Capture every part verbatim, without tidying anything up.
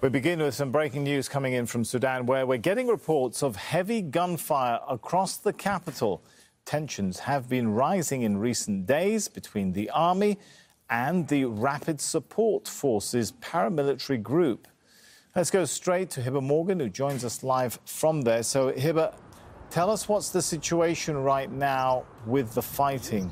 We begin with some breaking news coming in from Sudan, where we're getting reports of heavy gunfire across the capital. Tensions have been rising in recent days between the army and the Rapid Support Forces paramilitary group. Let's go straight to Hiba Morgan, who joins us live from there. So, Hiba, tell us what's the situation right now with the fighting.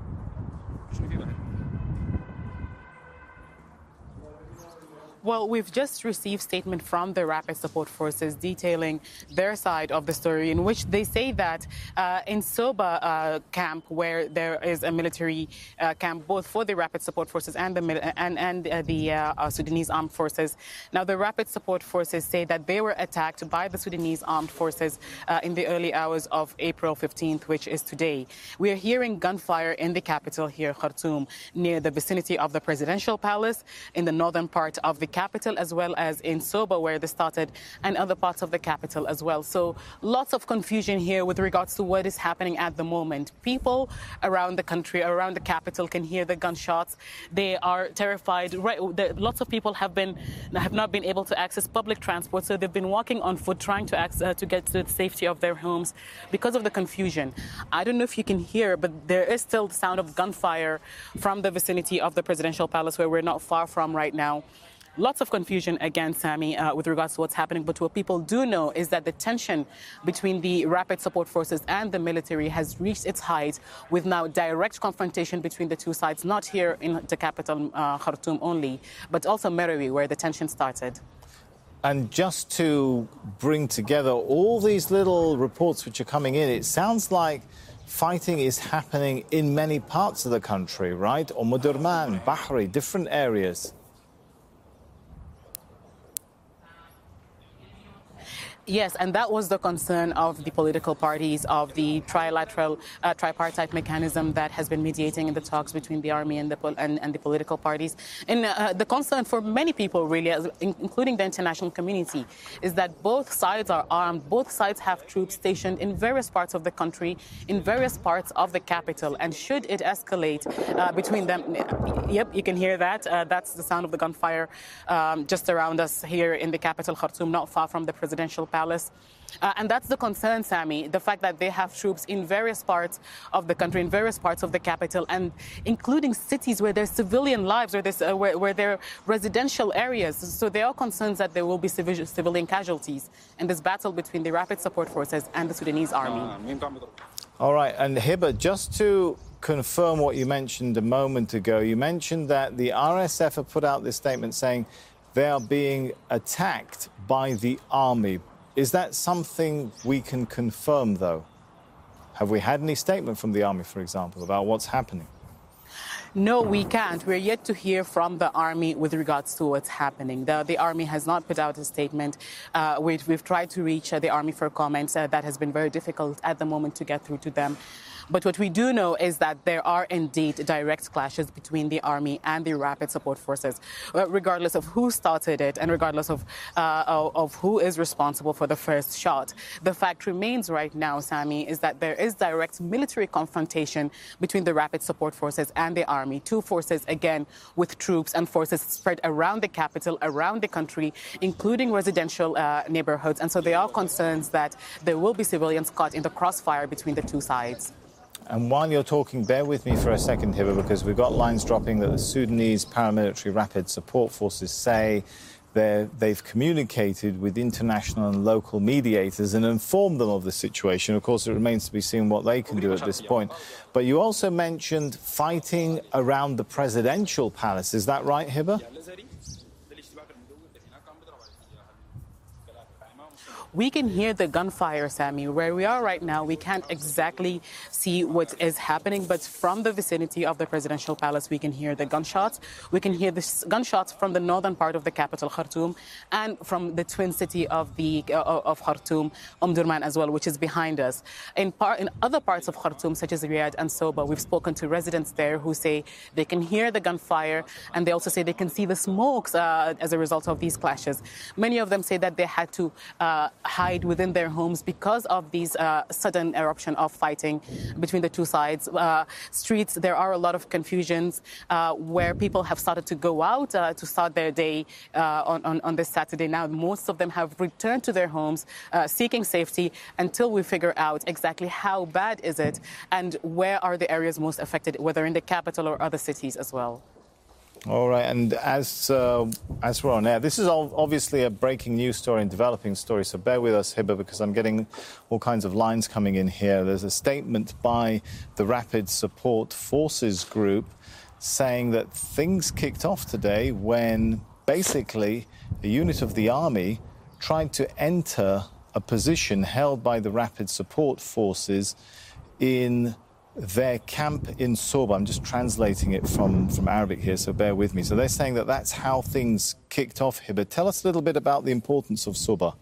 Well, we've just received statement from the Rapid Support Forces detailing their side of the story, in which they say that uh, in Soba uh, camp, where there is a military uh, camp both for the Rapid Support Forces and the and and uh, the uh, Sudanese Armed Forces. Now, the Rapid Support Forces say that they were attacked by the Sudanese Armed Forces uh, in the early hours of April fifteenth, which is today. We are hearing gunfire in the capital here, Khartoum, near the vicinity of the presidential palace, in the northern part of the capital, as well as in Soba, where they started, and other parts of the capital as well. So lots of confusion here with regards to what is happening at the moment. People around the country, around the capital, can hear the gunshots. They are terrified. Right, lots of people have been have not been able to access public transport, so they've been walking on foot, trying to access, uh, to get to the safety of their homes because of the confusion. I don't know if you can hear, but there is still the sound of gunfire from the vicinity of the presidential palace, where we're not far from right now. Lots of confusion again, Sammy, uh, with regards to what's happening. But what people do know is that the tension between the Rapid Support Forces and the military has reached its height, with now direct confrontation between the two sides, not here in the capital, uh, Khartoum only, but also Merowe, where the tension started. And just to bring together all these little reports which are coming in, it sounds like fighting is happening in many parts of the country, right? Omdurman, Bahri, different areas. Yes, and that was the concern of the political parties, of the trilateral, uh, tripartite mechanism that has been mediating in the talks between the army and the, and, and the political parties. And uh, the concern for many people, really, as, including the international community, is that both sides are armed, both sides have troops stationed in various parts of the country, in various parts of the capital. And should it escalate uh, between them, yep, you can hear that. Uh, that's the sound of the gunfire um, just around us here in the capital, Khartoum, not far from the presidential palace. Uh, and that's the concern, Sammy, the fact that they have troops in various parts of the country, in various parts of the capital, and including cities where there's civilian lives, where, there's, uh, where, where there are residential areas. So there are concerns that there will be civil, civilian casualties in this battle between the Rapid Support Forces and the Sudanese army. All right. And Hiba, just to confirm what you mentioned a moment ago, you mentioned that the R S F have put out this statement saying they are being attacked by the army. Is that something we can confirm, though? Have we had any statement from the army, for example, about what's happening? No, we can't. We're yet to hear from the army with regards to what's happening. The, the army has not put out a statement. Uh, we've, we've tried to reach uh, the army for comments. Uh, that has been very difficult at the moment to get through to them. But what we do know is that there are indeed direct clashes between the army and the Rapid Support Forces, regardless of who started it and regardless of, uh, of who is responsible for the first shot. The fact remains right now, Sammy, is that there is direct military confrontation between the Rapid Support Forces and the army. Two forces, again, with troops and forces spread around the capital, around the country, including residential uh, neighborhoods. And so there are concerns that there will be civilians caught in the crossfire between the two sides. And while you're talking, bear with me for a second, Hiba, because we've got lines dropping that the Sudanese paramilitary Rapid Support Forces say they've communicated with international and local mediators and informed them of the situation. Of course, it remains to be seen what they can do at this point. But you also mentioned fighting around the presidential palace. Is that right, Hiba? We can hear the gunfire, Sammy. Where we are right now, we can't exactly see what is happening, but from the vicinity of the presidential palace, we can hear the gunshots. We can hear the gunshots from the northern part of the capital, Khartoum, and from the twin city of the uh, of Khartoum, Omdurman as well, which is behind us. In, part, in other parts of Khartoum, such as Riyadh and Soba, we've spoken to residents there who say they can hear the gunfire, and they also say they can see the smokes uh, as a result of these clashes. Many of them say that they had to uh, hide within their homes because of these uh, sudden eruption of fighting between the two sides. Uh, streets, there are a lot of confusions uh, where people have started to go out uh, to start their day uh, on, on, on this Saturday. Now, most of them have returned to their homes uh, seeking safety until we figure out exactly how bad is it and where are the areas most affected, whether in the capital or other cities as well. All right, and as uh, as we're on air, this is obviously a breaking news story and developing story, so bear with us, Hibba, because I'm getting all kinds of lines coming in here. There's a statement by the Rapid Support Forces group saying that things kicked off today when basically a unit of the army tried to enter a position held by the Rapid Support Forces in their camp in Soba. I'm just translating it from, from Arabic here, so bear with me. So they're saying that that's how things kicked off, Hibba. Tell us a little bit about the importance of Soba.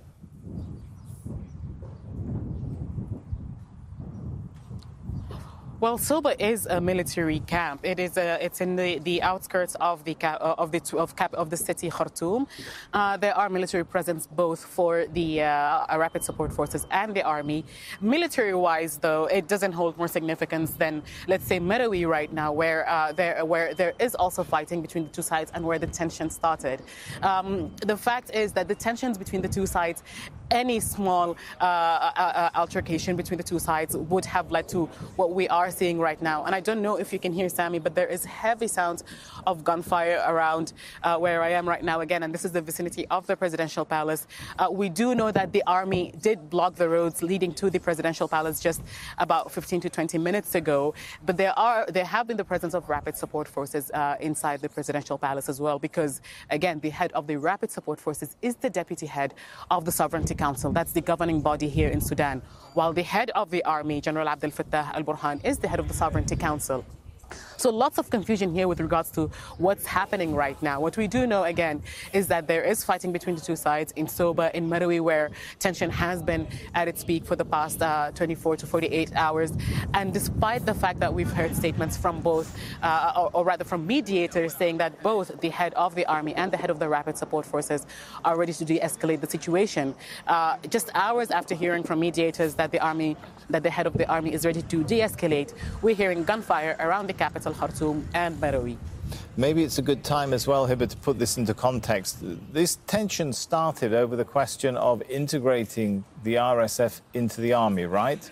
Well, Soba is a military camp. It is a, it's in the, the outskirts of the of the of, cap, of the city Khartoum. Uh, there are military presence both for the uh, Rapid Support Forces and the army. Military-wise, though, it doesn't hold more significance than, let's say, Merowe right now, where uh, there where there is also fighting between the two sides and where the tension started. Um, the fact is that the tensions between the two sides, any small uh, uh, altercation between the two sides would have led to what we are seeing right now. And I don't know if you can hear Sammy, but there is heavy sounds of gunfire around uh, where I am right now again, and this is the vicinity of the presidential palace. Uh, we do know that the army did block the roads leading to the presidential palace just about fifteen to twenty minutes ago, but there are there have been the presence of Rapid Support Forces uh, inside the presidential palace as well, because again, the head of the Rapid Support Forces is the deputy head of the Sovereignty Council. That's the governing body here in Sudan, while the head of the army, General Abdel Fattah al-Burhan, is the head of the Sovereignty Council. So lots of confusion here with regards to what's happening right now. What we do know, again, is that there is fighting between the two sides in Soba, in Merowe, where tension has been at its peak for the past uh, twenty-four to forty-eight hours. And despite the fact that we've heard statements from both, uh, or, or rather from mediators, saying that both the head of the army and the head of the Rapid Support Forces are ready to de-escalate the situation, uh, just hours after hearing from mediators that the army, that the head of the army is ready to de-escalate, we're hearing gunfire around the capital, Khartoum and Merowe. Maybe it's a good time as well, Hibba, to put this into context. This tension started over the question of integrating the R S F into the army, right?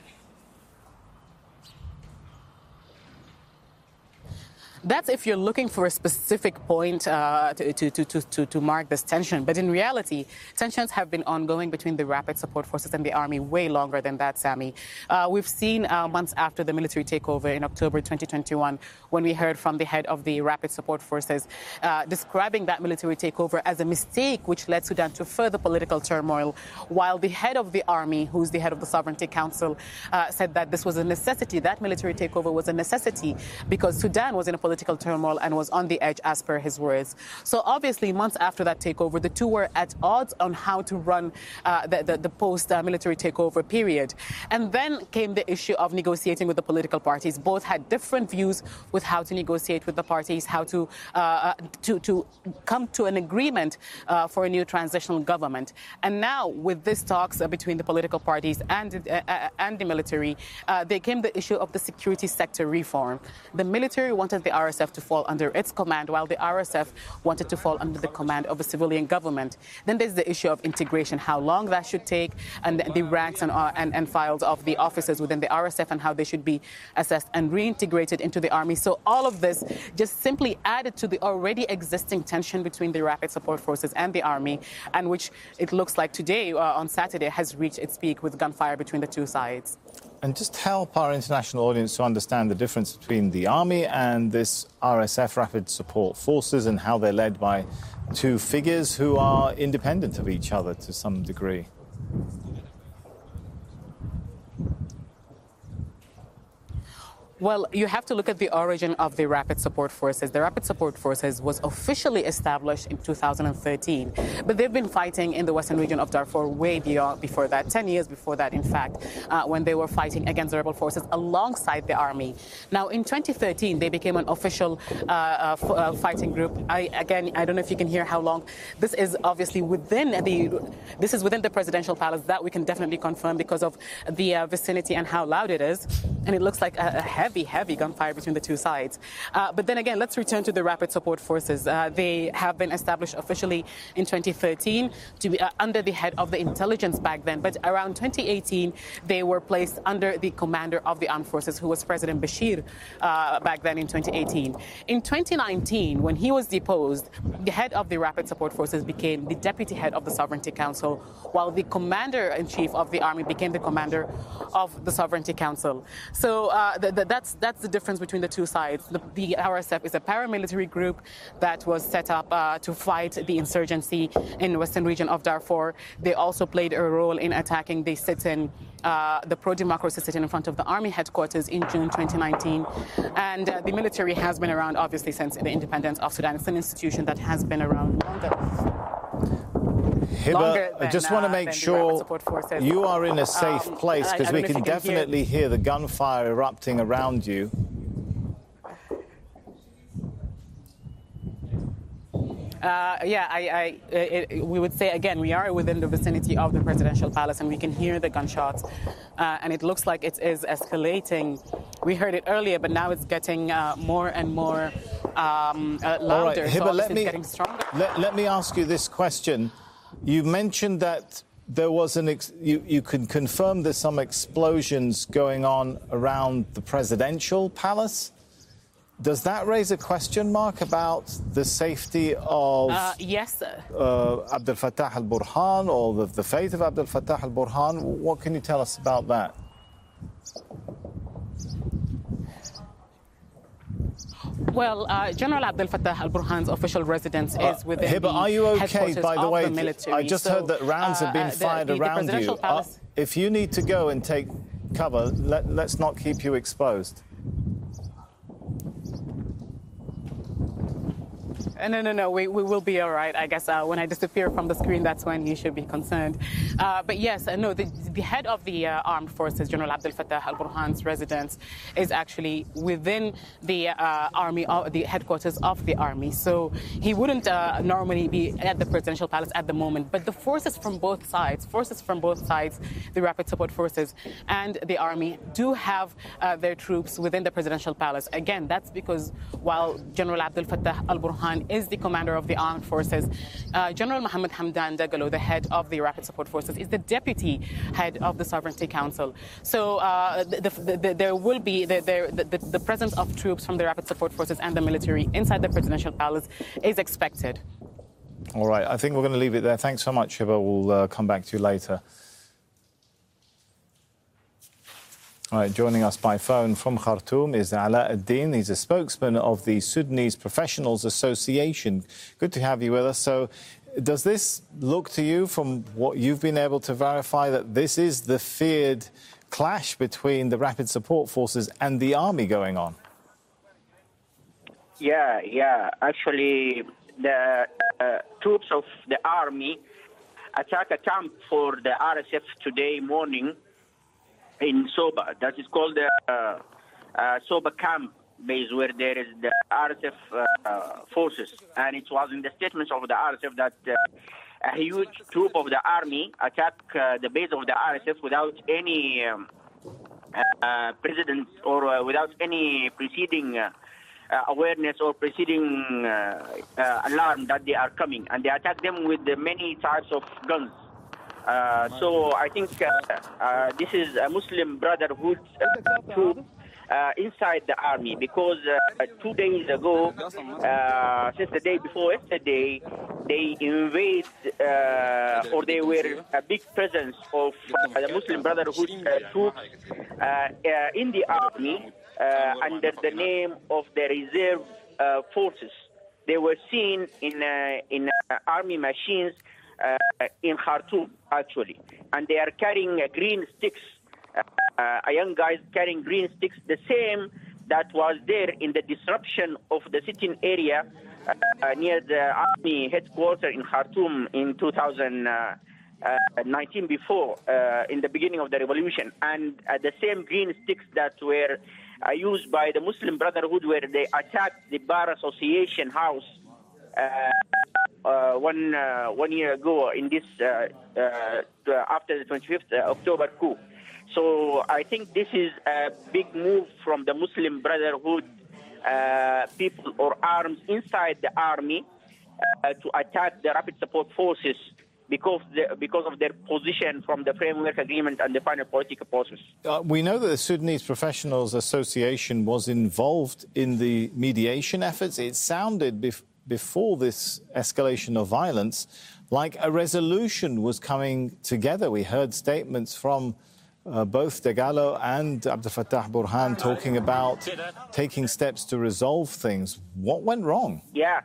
That's if you're looking for a specific point uh, to, to, to, to, to mark this tension. But in reality, tensions have been ongoing between the Rapid Support Forces and the army way longer than that, Sammy. Uh, we've seen uh, months after the military takeover in October twenty twenty-one, when we heard from the head of the Rapid Support Forces uh, describing that military takeover as a mistake which led Sudan to further political turmoil, while the head of the army, who's the head of the Sovereignty Council, uh, said that this was a necessity, that military takeover was a necessity because Sudan was in a political political turmoil and was on the edge, as per his words. So obviously, months after that takeover, the two were at odds on how to run uh, the, the, the post-military takeover period. And then came the issue of negotiating with the political parties. Both had different views with how to negotiate with the parties, how to uh, to, to come to an agreement uh, for a new transitional government. And now, with these talks uh, between the political parties and, uh, and the military, uh, there came the issue of the security sector reform. The military wanted the R S F to fall under its command, while the R S F wanted to fall under the command of a civilian government. Then there's the issue of integration, how long that should take, and the ranks and, uh, and, and files of the officers within the R S F and how they should be assessed and reintegrated into the army. So all of this just simply added to the already existing tension between the Rapid Support Forces and the army, and which it looks like today, uh, on Saturday, has reached its peak with gunfire between the two sides. And just help our international audience to understand the difference between the army and this R S F, Rapid Support Forces, and how they're led by two figures who are independent of each other to some degree. Well, you have to look at the origin of the Rapid Support Forces. The Rapid Support Forces was officially established in two thousand thirteen, but they've been fighting in the western region of Darfur way beyond before that, ten years before that, in fact, uh, when they were fighting against the rebel forces alongside the army. Now, in twenty thirteen, they became an official uh, uh, f- uh, fighting group. I, again, I don't know if you can hear how long. This is obviously within the, this is within the presidential palace. That we can definitely confirm because of the uh, vicinity and how loud it is. And it looks like a, a heavy, heavy gunfire between the two sides. Uh, but then again, let's return to the Rapid Support Forces. Uh, they have been established officially in twenty thirteen to be uh, under the head of the intelligence back then. But around twenty eighteen, they were placed under the commander of the armed forces, who was President Bashir uh, back then in twenty eighteen. In twenty nineteen, when he was deposed, the head of the Rapid Support Forces became the deputy head of the Sovereignty Council, while the commander-in-chief of the army became the commander of the Sovereignty Council. So uh, th- th- that's that's the difference between the two sides. The, the R S F is a paramilitary group that was set up uh, to fight the insurgency in the western region of Darfur. They also played a role in attacking the sit-in, uh, the pro-democracy sit-in in front of the army headquarters in June twenty nineteen. And uh, the military has been around, obviously, since the independence of Sudan. It's an institution that has been around longer. Hiba, I just want to make sure you are in a safe Um, place, I- because I we don't know can if you can hear- definitely hear the gunfire erupting around you. Uh, yeah, I, I, it, we would say, again, we are within the vicinity of the presidential palace, and we can hear the gunshots. Uh, and it looks like it is escalating. We heard it earlier, but now it's getting uh, more and more um, uh, louder. All right, Hiba, so let it's me, getting stronger. Let, let me ask you this question. You mentioned that there was an, ex- you, you can confirm there's some explosions going on around the presidential palace. Does that raise a question mark about the safety of Uh, yes. uh, Abdel Fattah al-Burhan or the, the fate of Abdel Fattah al-Burhan? What can you tell us about that? Well, uh, General Abdel Fattah al-Burhan's official residence is Uh, within Hiba, the are you okay, headquarters by the of way? the military. I just So, heard that rounds have been uh, the- fired the, the around you. presidential Uh, palace. if you need to go and take cover, let, let's not keep you exposed. Uh, No, no, no. We, we will be all right. I guess uh, when I disappear from the screen, that's when you should be concerned. Uh, but yes, uh, no, the, the head of the uh, armed forces, General Abdel Fattah al-Burhan's residence, is actually within the uh, army, uh, the headquarters of the army. So he wouldn't uh, normally be at the presidential palace at the moment. But the forces from both sides, forces from both sides, the Rapid Support Forces and the army, do have uh, their troops within the presidential palace. Again, that's because while General Abdel Fattah al-Burhan is the commander of the armed forces, uh, General Mohammed Hamdan Dagalo, the head of the Rapid Support Forces, is the deputy head of the Sovereignty Council. So uh, the, the, the, there will be the, the, the, the presence of troops from the Rapid Support Forces and the military inside the presidential palace is expected. All right, I think we're going to leave it there. Thanks so much, Hiba. We'll uh, come back to you later. All right, joining us by phone from Khartoum is Ala ad-Din. He's a spokesman of the Sudanese Professionals Association. Good to have you with us. So does this look to you, from what you've been able to verify, that this is the feared clash between the Rapid Support Forces and the army going on? Yeah, yeah. Actually, the uh, troops of the army attacked a camp for the R S F today morning in Soba. That is called the uh, uh, Soba camp base, where there is the R S F uh, forces. And it was in the statements of the R S F that uh, a huge troop of the army attacked uh, the base of the R S F without any um, uh, precedence or uh, without any preceding uh, uh, awareness or preceding uh, uh, alarm that they are coming. And they attack them with uh, many types of guns. Uh, so I think uh, uh, this is a Muslim Brotherhood uh, troop uh, inside the army, because uh, two days ago, uh, since the day before yesterday, they invade uh, or they were a big presence of uh, the Muslim Brotherhood uh, troops uh, uh, in the army uh, under the name of the reserve uh, forces. They were seen in uh, in uh, army machines Uh, in Khartoum, actually, and they are carrying uh, green sticks. Uh, uh, a young guy carrying green sticks, the same that was there in the disruption of the sitting area uh, near the army headquarters in Khartoum in two thousand nineteen, before, uh, in the beginning of the revolution. And uh, the same green sticks that were uh, used by the Muslim Brotherhood, where they attacked the Bar Association House uh, uh, one, uh, one year ago in this, uh, uh, after the twenty-fifth October coup. So I think this is a big move from the Muslim Brotherhood uh, people or arms inside the army uh, to attack the Rapid Support Forces because the, because of their position from the framework agreement and the final political process. Uh, we know that the Sudanese Professionals Association was involved in the mediation efforts. It sounded bef before this escalation of violence like a resolution was coming together. We heard statements from Uh, both Dagalo and Abdel Fattah Burhan talking about taking steps to resolve things. What went wrong? Yeah.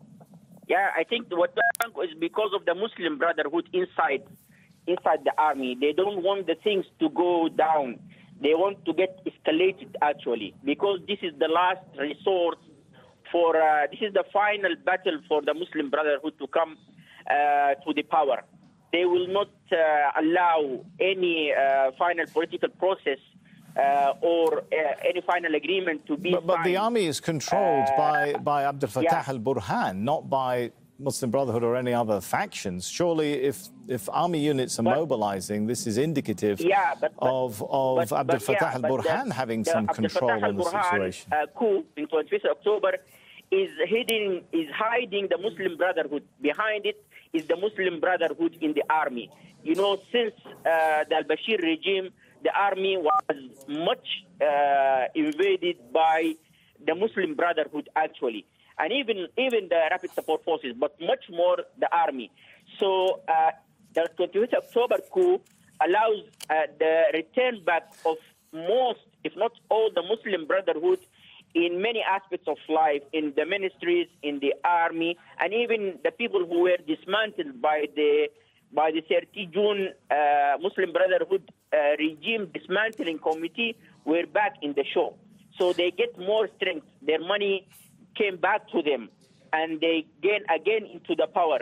Yeah, I think what went wrong is because of the Muslim Brotherhood inside, inside the army. They don't want the things to go down. They want to get escalated, actually, because this is the last resort for, uh, this is the final battle for the Muslim Brotherhood to come uh, to the power. They will not uh, allow any uh, final political process uh, or uh, any final agreement to be But, but the signed. army is controlled Uh, by, by Abdel Fattah yeah. al-Burhan, not by Muslim Brotherhood or any other factions. Surely if, if army units are But- mobilizing, this is indicative Yeah, but, but, of, of but, Abdel but, Fattah yeah, but al-Burhan the, having the some Abdel control Fattah on the al-Burhan, situation. Uh, coup in twenty-fifth October is hiding, is hiding the Muslim Brotherhood. Behind it is the Muslim Brotherhood in the army. You know, since uh, the al-Bashir regime, the army was much uh, invaded by the Muslim Brotherhood, actually, and even even the Rapid Support Forces, but much more the army. So uh, the twenty-fifth October coup allows uh, the return back of most, if not all, the Muslim Brotherhood in many aspects of life, in the ministries, in the army, and even the people who were dismantled by the by the thirtieth of June uh, Muslim Brotherhood uh, regime dismantling committee were back in the show. So they get more strength. Their money came back to them, and they gain again into the power.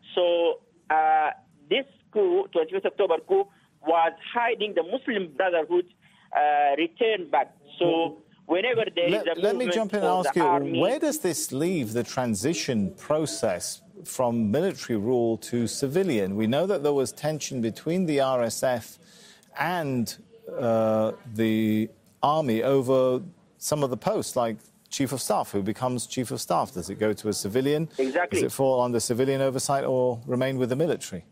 So uh, this coup, twenty-fifth October coup, was hiding the Muslim Brotherhood uh, return back. So whenever there let, is a let me movement jump in and for ask the you, army, where does this leave the transition process from military rule to civilian? We know that there was tension between the R S F and uh, the army over some of the posts, like Chief of Staff. Who becomes Chief of Staff? Does it go to a civilian? Exactly. Does it fall under civilian oversight or remain with the military?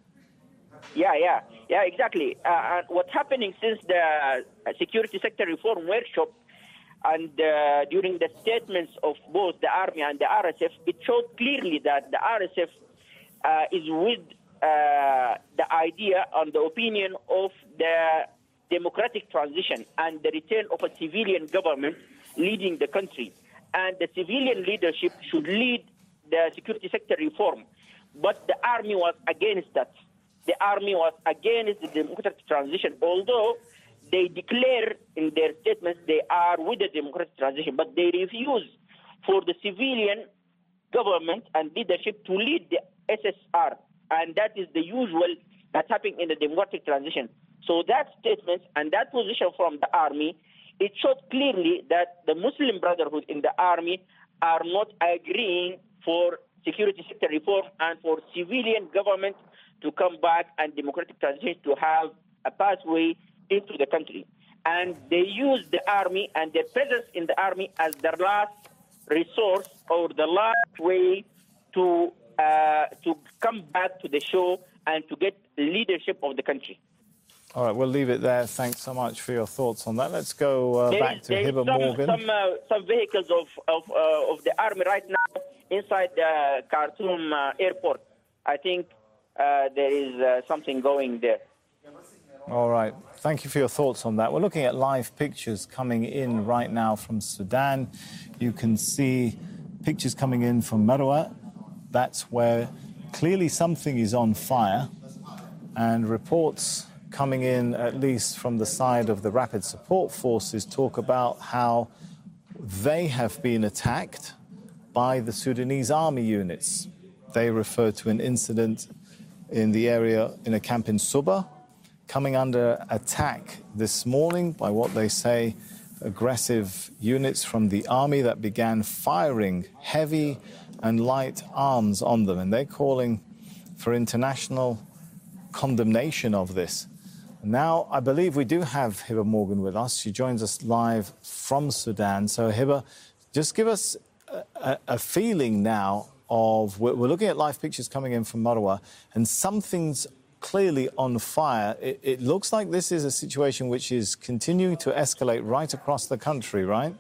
Yeah, yeah, yeah, exactly. Uh, and what's happening since the uh, security sector reform workshop and uh, during the statements of both the army and the R S F, it showed clearly that the R S F uh, is with uh, the idea and the opinion of the democratic transition and the return of a civilian government leading the country. And the civilian leadership should lead the security sector reform. But the army was against that. The army was against the democratic transition, although they declare in their statements they are with the democratic transition, but they refuse for the civilian government and leadership to lead the S S R. And that is the usual that's happening in the democratic transition. So that statement and that position from the army, it showed clearly that the Muslim Brotherhood in the army are not agreeing for security sector reform and for civilian government to come back and democratic transition to have a pathway into the country. And they use the army and their presence in the army as their last resource or the last way to uh, to come back to the show and to get leadership of the country. All right, we'll leave it there. Thanks so much for your thoughts on that. Let's go uh, There back is, to there is Hiba some, Morgan. Some, uh, some vehicles of, of, uh, of the army right now inside the Khartoum uh, airport. I think uh, there is uh, something going there. All right. Thank you for your thoughts on that. We're looking at live pictures coming in right now from Sudan. You can see pictures coming in from Marwa. That's where clearly something is on fire. And reports coming in, at least from the side of the Rapid Support Forces, talk about how they have been attacked by the Sudanese army units. They refer to an incident in the area in a camp in Suba, coming under attack this morning by what they say aggressive units from the army that began firing heavy and light arms on them. And they're calling for international condemnation of this. Now, I believe we do have Hiba Morgan with us. She joins us live from Sudan. So, Hiba, just give us a, a, a feeling now of, we're, we're looking at live pictures coming in from Marwa, and something's clearly on fire. It, it looks like this is a situation which is continuing to escalate right across the country, right?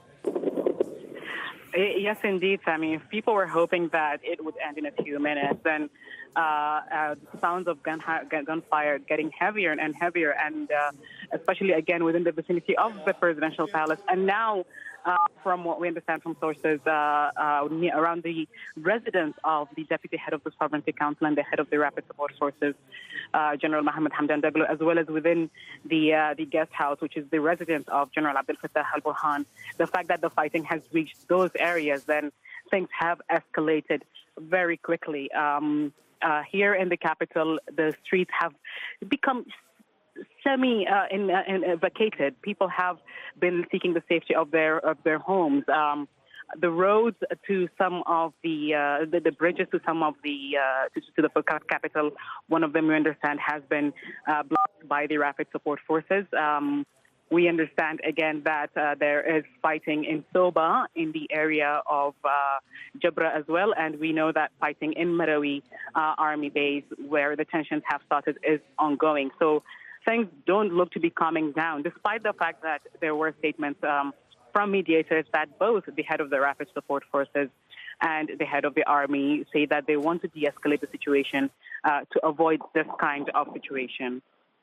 Yes, indeed, Sammy. People were hoping that it would end in a few minutes, and uh, uh, sounds of gun gunfire getting heavier and heavier, and uh, especially again within the vicinity of the presidential palace. And now, uh, from what we understand from sources uh, uh, around the residence of the deputy head of the Sovereignty Council and the head of the Rapid Support Forces, uh, General Mohammed Hamdan Dagalo, as well as within the uh, the guest house, which is the residence of General Abdel Fattah al-Burhan, the fact that the fighting has reached those areas, then things have escalated very quickly. Um, uh, here in the capital, the streets have become semi uh, in, uh, in, uh, vacated. People have been seeking the safety of their of their homes. Um, the roads to some of the uh, the, the bridges to some of the uh, to, to the capital, one of them we understand has been uh, blocked by the Rapid Support Forces. Um, we understand again that uh, there is fighting in Soba in the area of uh, Jabra as well, and we know that fighting in Marawi uh, army base, where the tensions have started, is ongoing. So things don't look to be calming down, despite the fact that there were statements um, from mediators that both the head of the Rapid Support Forces and the head of the army say that they want to de-escalate the situation uh, to avoid this kind of situation.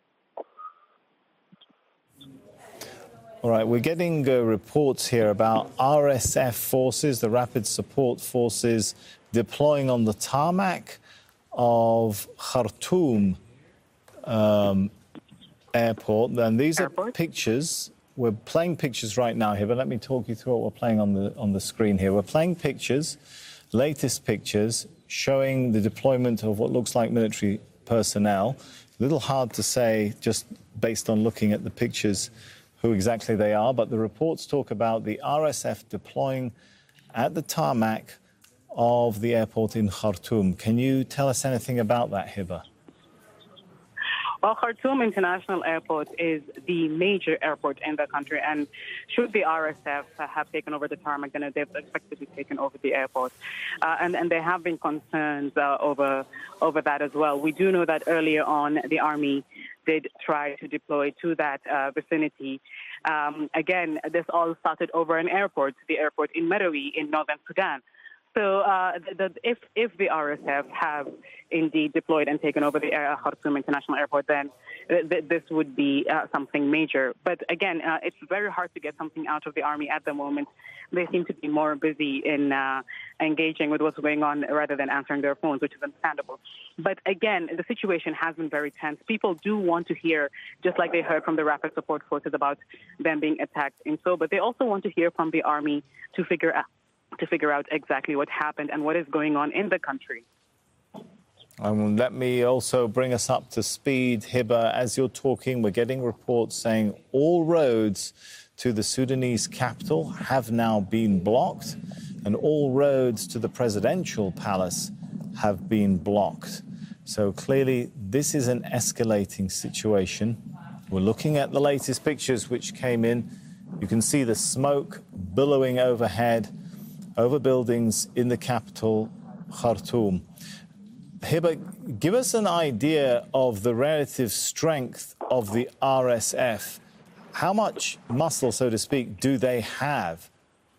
All right, we're getting uh, reports here about R S F forces, the Rapid Support Forces, deploying on the tarmac of Khartoum um, airport. And these airport? are pictures. We're playing pictures right now here, but let me talk you through what we're playing on the on the screen here. We're playing pictures, latest pictures, showing the deployment of what looks like military personnel. A little hard to say just based on looking at the pictures who exactly they are, but the reports talk about the R S F deploying at the tarmac of the airport in Khartoum. Can you tell us anything about that, Hiba? Well, Khartoum International Airport is the major airport in the country, and should the R S F have taken over the tarmac, then they've expected to be taken over the airport. Uh, and, and there have been concerns uh, over, over that as well. We do know that earlier on, the Army did try to deploy to that uh, vicinity. Um, again, this all started over an airport, the airport in Marawi in northern Sudan. So uh, the, the, if, if the R S F have indeed deployed and taken over the uh, Khartoum International Airport, then th- th- this would be uh, something major. But again, uh, it's very hard to get something out of the army at the moment. They seem to be more busy in uh, engaging with what's going on rather than answering their phones, which is understandable. But again, the situation has been very tense. People do want to hear, just like they heard from the Rapid Support Forces about them being attacked in so, but they also want to hear from the army to figure out to figure out exactly what happened and what is going on in the country. Um, let me also bring us up to speed, Hiba. As you're talking, we're getting reports saying all roads to the Sudanese capital have now been blocked, and all roads to the presidential palace have been blocked. So clearly, this is an escalating situation. We're looking at the latest pictures which came in. You can see the smoke billowing overhead over buildings in the capital, Khartoum. Hiba, give us an idea of the relative strength of the R S F. How much muscle, so to speak, do they have?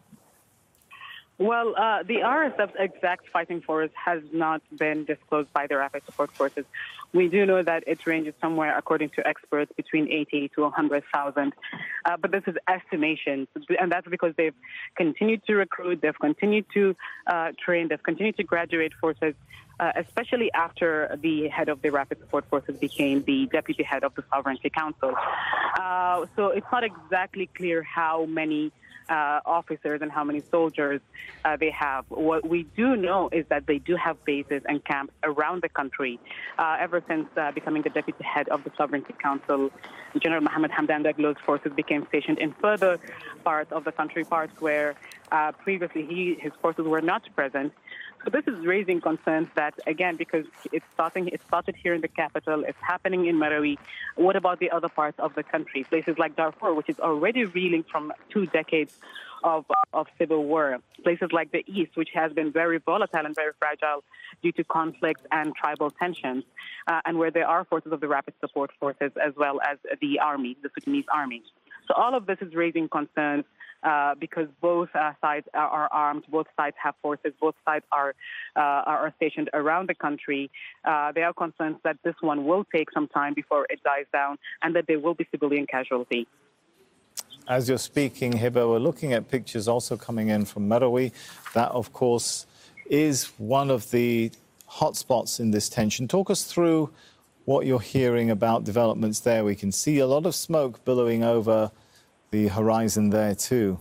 Well, uh, the R S F's exact fighting force has not been disclosed by the Rapid Support Forces. We do know that it ranges somewhere, according to experts, between eighty to one hundred thousand. Uh, but this is estimation, and that's because they've continued to recruit, they've continued to uh, train, they've continued to graduate forces, uh, especially after the head of the Rapid Support Forces became the deputy head of the Sovereignty Council. Uh, so it's not exactly clear how many uh, officers and how many soldiers uh, they have. What we do know is that they do have bases and camps around the country. Uh, ever since uh, becoming the deputy head of the Sovereignty Council, General Mohammed Hamdan Dagalo's forces became stationed in further parts of the country, parts where uh, previously he, his forces were not present. So this is raising concerns that, again, because it's starting, it started here in the capital, it's happening in Marawi. What about the other parts of the country? Places like Darfur, which is already reeling from two decades of, of civil war. Places like the East, which has been very volatile and very fragile due to conflicts and tribal tensions, uh, and where there are forces of the Rapid Support Forces as well as the army, the Sudanese army. So all of this is raising concerns. Uh, because both uh, sides are, are armed, both sides have forces, both sides are uh, are stationed around the country. Uh, there are concerns that this one will take some time before it dies down and that there will be civilian casualty. As you're speaking, Hiba, we're looking at pictures also coming in from Marawi. That, of course, is one of the hotspots in this tension. Talk us through what you're hearing about developments there. We can see a lot of smoke billowing over the horizon there too.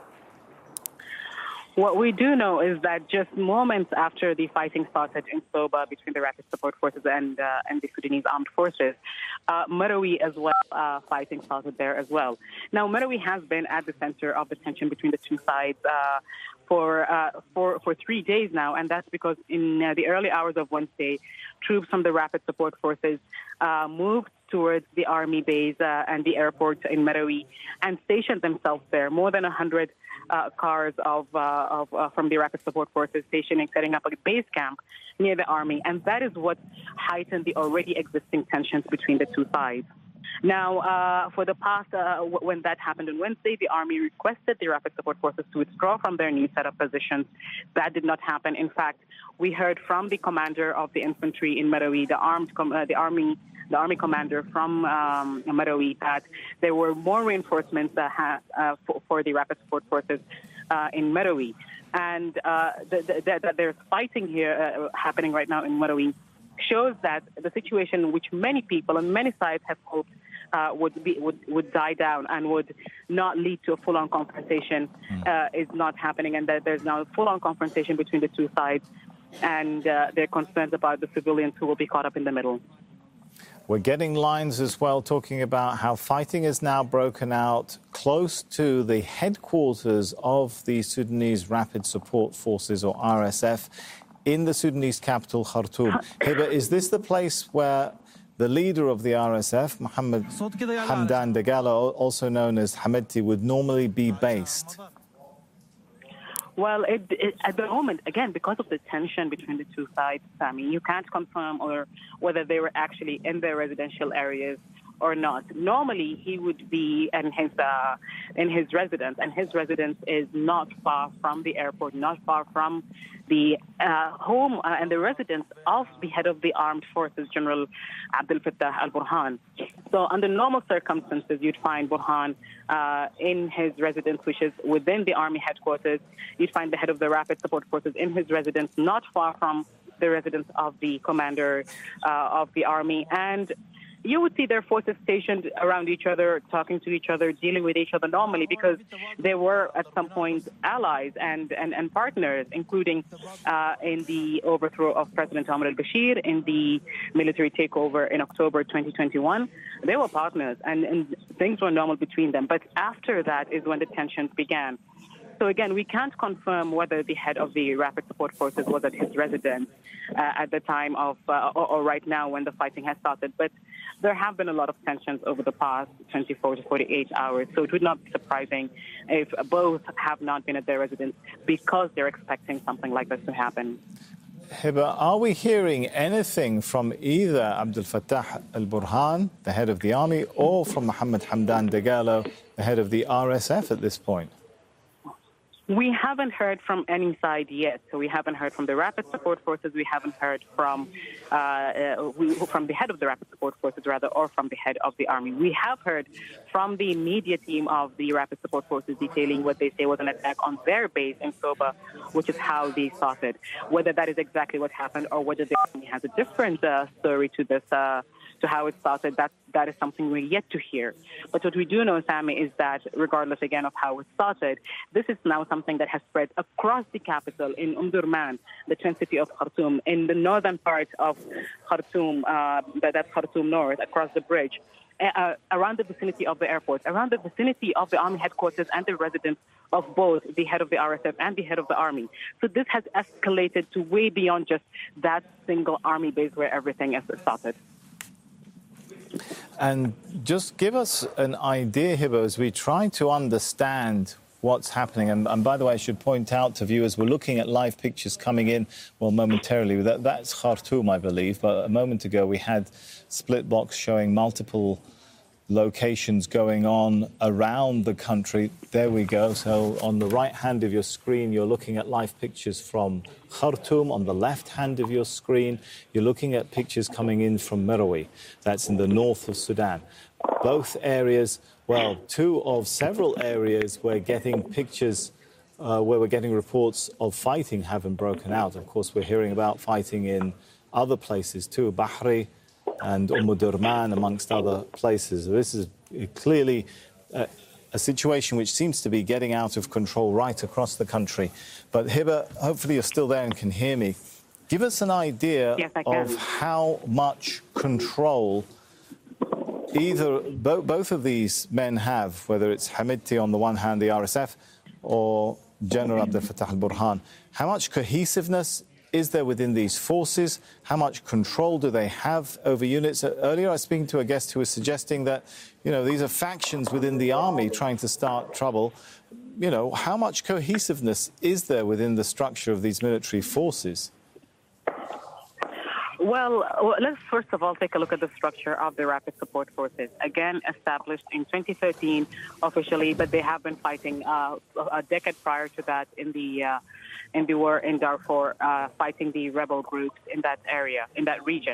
What we do know is that just moments after the fighting started in Soba between the Rapid Support Forces and uh, and the Sudanese Armed Forces, uh, Marawi as well, uh, fighting started there as well. Now, Marawi has been at the center of the tension between the two sides uh, for, uh, for, for three days now, and that's because in uh, the early hours of Wednesday, troops from the Rapid Support Forces uh, moved towards the army base uh, and the airport in Marawi and stationed themselves there. More than one hundred uh, cars of, uh, of uh, from the Rapid Support Forces stationing, setting up a base camp near the army. And that is what heightened the already existing tensions between the two sides. Now, uh, for the past, uh, w- when that happened on Wednesday, the army requested the Rapid Support Forces to withdraw from their new set of positions. That did not happen. In fact, we heard from the commander of the infantry in Marawi, the armed, com- uh, the army, the army commander from um, Marawi, that there were more reinforcements uh, ha- uh, for, for the Rapid Support Forces uh, in Marawi, and uh, that the, the, there's fighting here uh, happening right now in Marawi shows that the situation which many people on many sides have hoped uh, would be would, would die down and would not lead to a full-on confrontation uh, is not happening, and that there's now a full-on confrontation between the two sides, and uh, there are concerns about the civilians who will be caught up in the middle. We're getting lines as well talking about how fighting is now broken out close to the headquarters of the Sudanese Rapid Support Forces, or R S F, in the Sudanese capital, Khartoum. Hiba, is this the place where the leader of the R S F, Mohammed Hamdan Dagalo, also known as Hamedti, would normally be based? Well, it, it, at the moment, again, because of the tension between the two sides, Sami, you can't confirm or whether they were actually in their residential areas or not. Normally, he would be in his uh, in his residence, and his residence is not far from the airport, not far from the uh, home uh, and the residence of the head of the armed forces, General Abdel Fattah al-Burhan. So under normal circumstances, you'd find Burhan uh, in his residence, which is within the army headquarters. You'd find the head of the Rapid Support Forces in his residence, not far from the residence of the commander uh, of the army. And you would see their forces stationed around each other, talking to each other, dealing with each other normally, because they were at some point allies and, and, and partners, including uh, in the overthrow of President Omar al-Bashir, in the military takeover in October twenty twenty-one. They were partners, and, and things were normal between them. But after that is when the tensions began. So again, we can't confirm whether the head of the Rapid Support Forces was at his residence uh, at the time of, uh, or, or right now when the fighting has started. But there have been a lot of tensions over the past twenty-four to forty-eight hours. So it would not be surprising if both have not been at their residence because they're expecting something like this to happen. Hiba, are we hearing anything from either Abdel Fattah al-Burhan, the head of the army, or from Mohammed Hamdan Dagalo, the head of the R S F at this point? We haven't heard from any side yet. So we haven't heard from the Rapid Support Forces. We haven't heard from uh, uh, we, from the head of the Rapid Support Forces, rather, or from the head of the army. We have heard from the media team of the Rapid Support Forces detailing what they say was an attack on their base in Soba, which is how they started. Whether that is exactly what happened or whether the army has a different uh, story to this, uh, to how it started, that's that is something we're yet to hear. But what we do know, Sami, is that regardless, again, of how it started, this is now something that has spread across the capital in Omdurman, the twin city of Khartoum, in the northern part of Khartoum, uh, that's Khartoum North, across the bridge. Uh, around the vicinity of the airport, around the vicinity of the army headquarters and the residence of both the head of the R S F and the head of the army. So this has escalated to way beyond just that single army base where everything has started. And just give us an idea, Hiba, as we try to understand what's happening. And, and by the way, I should point out to viewers, we're looking at live pictures coming in, well, momentarily. That, that's Khartoum, I believe. But a moment ago, we had split box showing multiple locations going on around the country. There we go. So on the right hand of your screen, you're looking at live pictures from Khartoum. On the left hand of your screen, you're looking at pictures coming in from Merowe. That's in the north of Sudan. Both areas, well, two of several areas we're getting pictures uh, where we're getting reports of fighting having broken out. Of course, we're hearing about fighting in other places too, Bahri and Omdurman, amongst other places. This is clearly uh, a situation which seems to be getting out of control right across the country. But Hiba, hopefully you're still there and can hear me. Give us an idea yes, of how much control either bo both of these men have, whether it's Hamidti on the one hand, the R S F, or General Abdel Fattah al-Burhan. How much cohesiveness is there within these forces? How much control do they have over units? Earlier I was speaking to a guest who was suggesting that, you know, these are factions within the army trying to start trouble. You know, how much cohesiveness is there within the structure of these military forces? Well, let's first of all take a look at the structure of the Rapid Support Forces. Again, established in twenty thirteen officially, but they have been fighting uh, a decade prior to that in the uh, in the war in Darfur, uh, fighting the rebel groups in that area, in that region.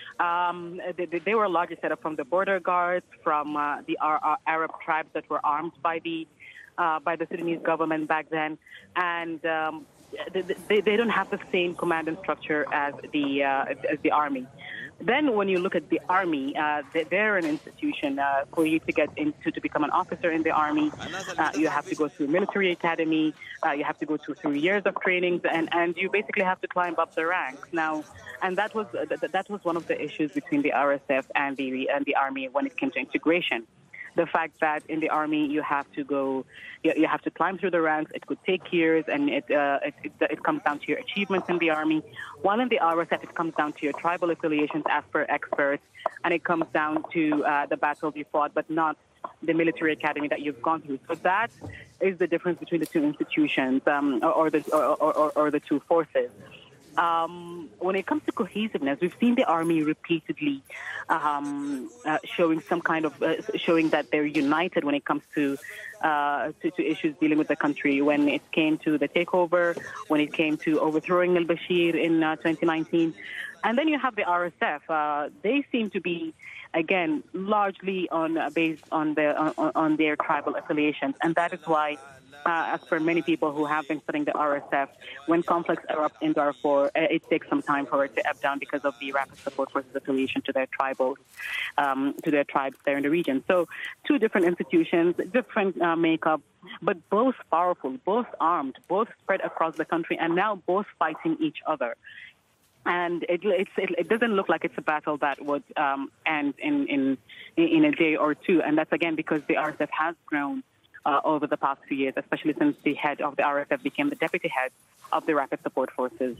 Um, they, they were largely set up from the border guards, from uh, the Arab tribes that were armed by the uh, by the Sudanese government back then, and um, They, they don't have the same command and structure as the uh, as the army. Then, when you look at the army, uh, they're an institution. Uh, for you to get into to become an officer in the army, uh, you have to go through military academy. Uh, you have to go through three years of trainings, and, and you basically have to climb up the ranks. Now, and that was uh, that was one of the issues between the R S F and the and the army when it came to integration. The fact that in the army you have to go, you, you have to climb through the ranks. It could take years, and it, uh, it, it it comes down to your achievements in the army. While in the R S F, it comes down to your tribal affiliations, as per experts, and it comes down to uh, the battles you fought, but not the military academy that you've gone through. So that is the difference between the two institutions, um, or, or the or, or, or the two forces. Um, when it comes to cohesiveness, we've seen the army repeatedly um, uh, showing some kind of uh, showing that they're united when it comes to, uh, to to issues dealing with the country. When it came to the takeover, when it came to overthrowing al-Bashir in uh, twenty nineteen, and then you have the R S F. Uh, they seem to be, again, largely on uh, based on their on, on their tribal affiliations, and that is why. Uh, as per many people who have been studying the R S F, when conflicts erupt in Darfur, uh, it takes some time for it to ebb down because of the Rapid Support Forces affiliation to their tribals, um, to their tribes there in the region. So two different institutions, different uh, makeup, but both powerful, both armed, both spread across the country, and now both fighting each other. And it, it's, it, it doesn't look like it's a battle that would um, end in, in, in a day or two. And that's, again, because the R S F has grown Uh, over the past few years, especially since the head of the R S F became the deputy head of the Rapid Support Forces.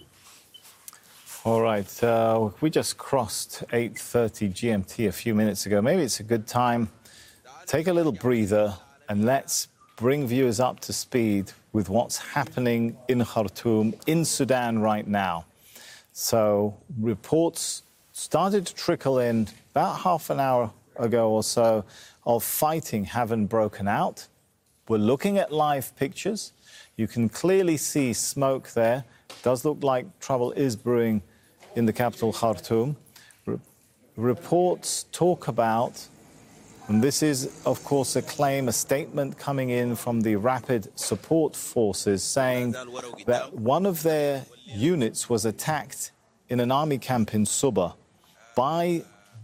All right. Uh, we just crossed eight thirty G M T a few minutes ago. Maybe it's a good time. Take a little breather and let's bring viewers up to speed with what's happening in Khartoum, in Sudan right now. So reports started to trickle in about half an hour ago or so of fighting having broken out. We're looking at live pictures. You can clearly see smoke there. It does look like trouble is brewing in the capital, Khartoum. Re reports talk about, and this is, of course, a claim, a statement coming in from the Rapid Support Forces saying that one of their units was attacked in an army camp in Suba by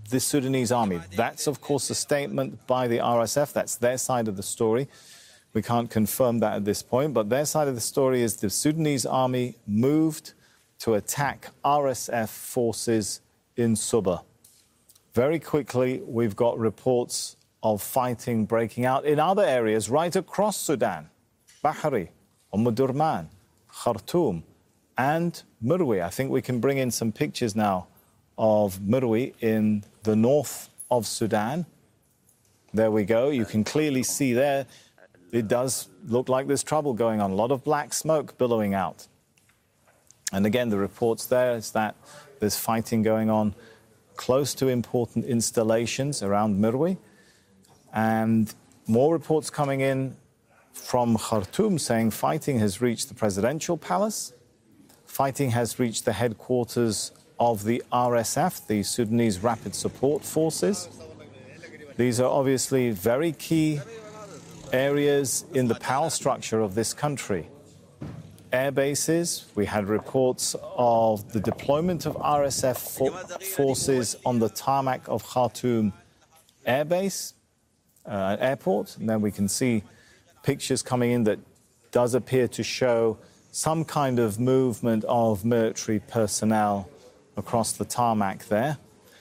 the Sudanese army. That's, of course, a statement by the R S F. That's their side of the story. We can't confirm that at this point, but their side of the story is the Sudanese army moved to attack R S F forces in Suba. Very quickly, we've got reports of fighting breaking out in other areas right across Sudan. Bahri, Umm Durman, Khartoum, and Mirwi. I think we can bring in some pictures now of Mirwi in the north of Sudan. There we go. You can clearly see there, it does look like there's trouble going on. A lot of black smoke billowing out. And again, the reports there is that there's fighting going on close to important installations around Mirwi. And more reports coming in from Khartoum saying fighting has reached the presidential palace. Fighting has reached the headquarters of the R S F, the Sudanese Rapid Support Forces. These are obviously very key areas in the power structure of this country. Air bases, we had reports of the deployment of R S F for forces on the tarmac of Khartoum Air Base, uh, airport. And then we can see pictures coming in that does appear to show some kind of movement of military personnel across the tarmac there.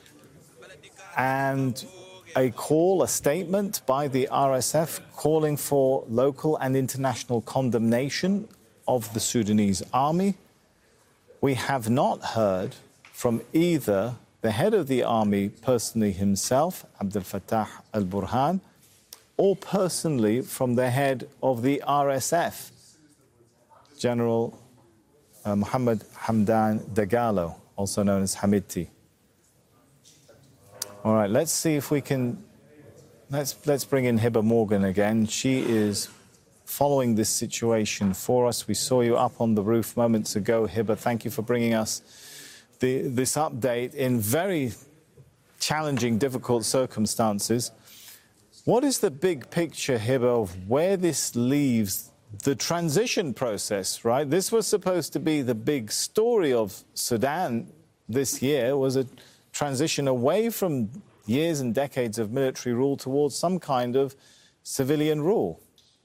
And a call, a statement by the R S F calling for local and international condemnation of the Sudanese army. We have not heard from either the head of the army personally himself, Abdel Fattah al-Burhan, or personally from the head of the R S F, General uh, Mohammed Hamdan Dagalo, also known as Hamidti. All right, let's see if we can, let's, let's bring in Hiba Morgan again. She is following this situation for us. We saw you up on the roof moments ago, Hiba. Thank you for bringing us the, this update in very challenging, difficult circumstances. What is the big picture, Hiba, of where this leaves the transition process, right? This was supposed to be the big story of Sudan this year, was a transition away from years and decades of military rule towards some kind of civilian rule.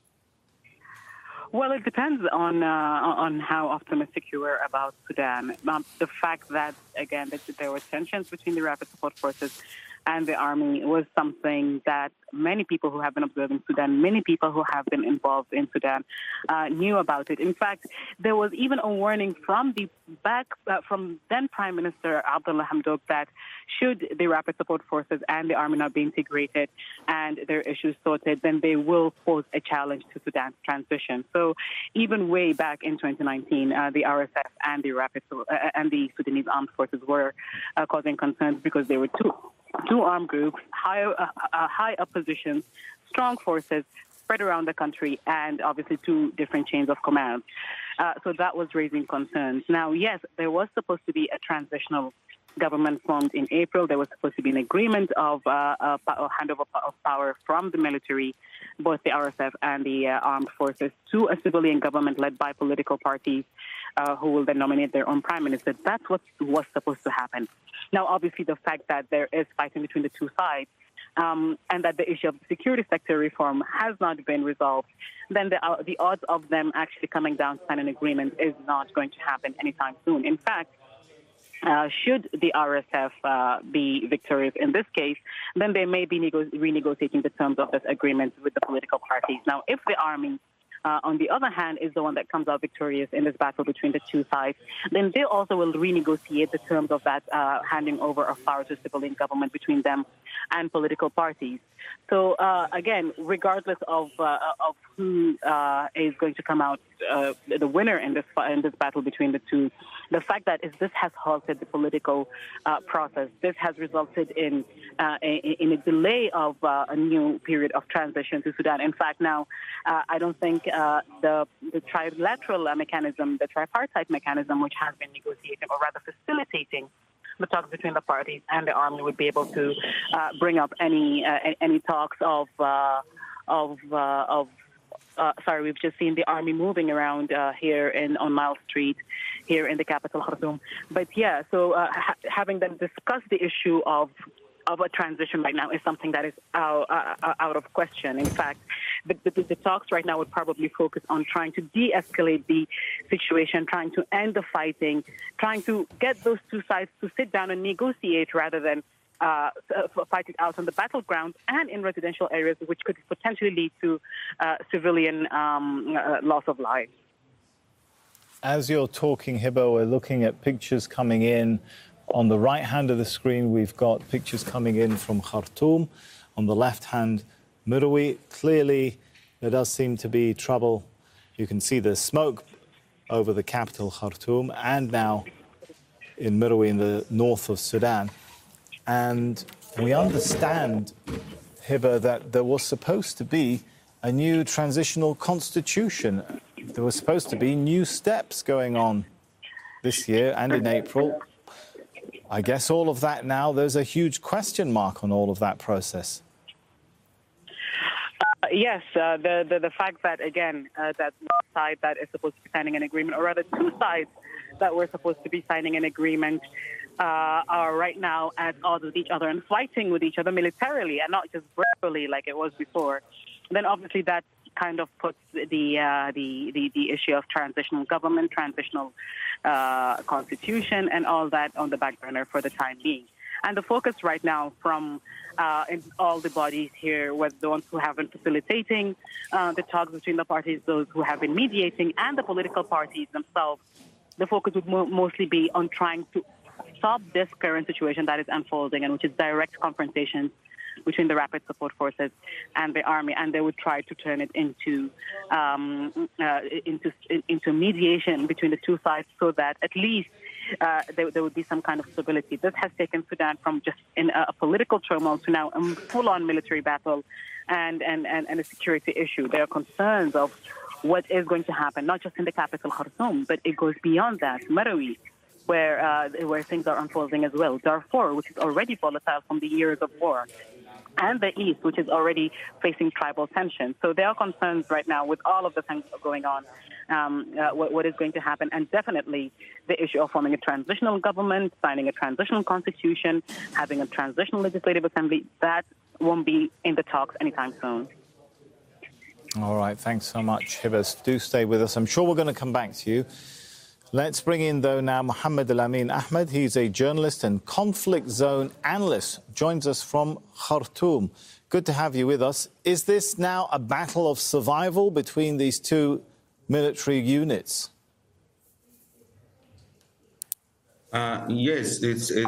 Well, it depends on uh, on how optimistic you were about Sudan. Um, the fact that, again, that there were tensions between the Rapid Support Forces and the army was something that many people who have been observing Sudan, many people who have been involved in Sudan uh, knew about it. In fact, there was even a warning from the back uh, from then Prime Minister Abdullah Hamdok that should the Rapid Support Forces and the army not be integrated and their issues sorted, then they will pose a challenge to Sudan's transition. So even way back in twenty nineteen, uh, the R S F and the Rapid uh, and the Sudanese Armed Forces were uh, causing concerns because they were two. Two armed groups, high, uh, uh, high up positions, strong forces spread around the country, and obviously two different chains of command. Uh, so that was raising concerns. Now, yes, there was supposed to be a transitional government formed in April. There was supposed to be an agreement of uh, a handover of power from the military, both the R S F and the uh, armed forces, to a civilian government led by political parties uh, who will then nominate their own prime minister. That's what was supposed to happen. Now, obviously, the fact that there is fighting between the two sides um, and that the issue of the security sector reform has not been resolved, then the, uh, the odds of them actually coming down to sign an agreement is not going to happen anytime soon. In fact, Uh, should the R S F uh, be victorious in this case, then they may be nego- renegotiating the terms of this agreement with the political parties. Now, if the army, uh, on the other hand, is the one that comes out victorious in this battle between the two sides, then they also will renegotiate the terms of that uh, handing over of power to civilian government between them and political parties. So, uh, again, regardless of uh, of who uh, is going to come out uh, the winner in this in this battle between the two, the fact that is this has halted the political uh, process. This has resulted in uh, a, in a delay of uh, a new period of transition to Sudan. In fact, now uh, I don't think uh, the the trilateral mechanism, the tripartite mechanism, which has been negotiating or rather facilitating the talks between the parties and the army, would be able to uh, bring up any uh, any talks of uh, of uh, of. Uh, sorry, we've just seen the army moving around uh, here in on Mile Street, here in the capital, Khartoum. But yeah, so uh, ha- having them discuss the issue of of a transition right now is something that is out, uh, out of question. In fact, the, the, the talks right now would probably focus on trying to de-escalate the situation, trying to end the fighting, trying to get those two sides to sit down and negotiate rather than uh, fight it out on the battleground and in residential areas, which could potentially lead to uh, civilian um, uh, loss of life. As you're talking, Hiba, we're looking at pictures coming in. On the right hand of the screen, we've got pictures coming in from Khartoum. On the left hand, Merowe. Clearly, there does seem to be trouble. You can see the smoke over the capital, Khartoum, and now in Merowe in the north of Sudan. And we understand, Hiba, that there was supposed to be a new transitional constitution. There were supposed to be new steps going on this year and in April. I guess all of that now, there's a huge question mark on all of that process. Uh, yes, uh, the, the the fact that, again, uh, that one side that is supposed to be signing an agreement, or rather two sides that were supposed to be signing an agreement, uh, are right now at odds with each other and fighting with each other militarily and not just verbally like it was before. Then obviously that kind of puts the, uh, the, the, the issue of transitional government, transitional uh, constitution and all that on the back burner for the time being. And the focus right now from uh, in all the bodies here, whether the ones who have been facilitating uh, the talks between the parties, those who have been mediating, and the political parties themselves, the focus would mo mostly be on trying to stop this current situation that is unfolding, and which is direct confrontations between the Rapid Support Forces and the army, and they would try to turn it into um, uh, into into mediation between the two sides, so that at least uh, there, there would be some kind of stability. This has taken Sudan from just in a, a political turmoil to now a full-on military battle and, and, and, and a security issue. There are concerns of what is going to happen, not just in the capital, Khartoum, but it goes beyond that, Merowe, where uh, where things are unfolding as well. Darfur, which is already volatile from the years of war, and the East, which is already facing tribal tension. So there are concerns right now with all of the things going on, um, uh, what, what is going to happen, and definitely the issue of forming a transitional government, signing a transitional constitution, having a transitional legislative assembly, that won't be in the talks anytime soon. All right, thanks so much, Hiba. Do stay with us. I'm sure we're going to come back to you. Let's bring in, though, now Mohammed Al-Amin Ahmed. He's a journalist and conflict zone analyst. Joins us from Khartoum. Good to have you with us. Is this now a battle of survival between these two military units? Uh, yes, it's, it's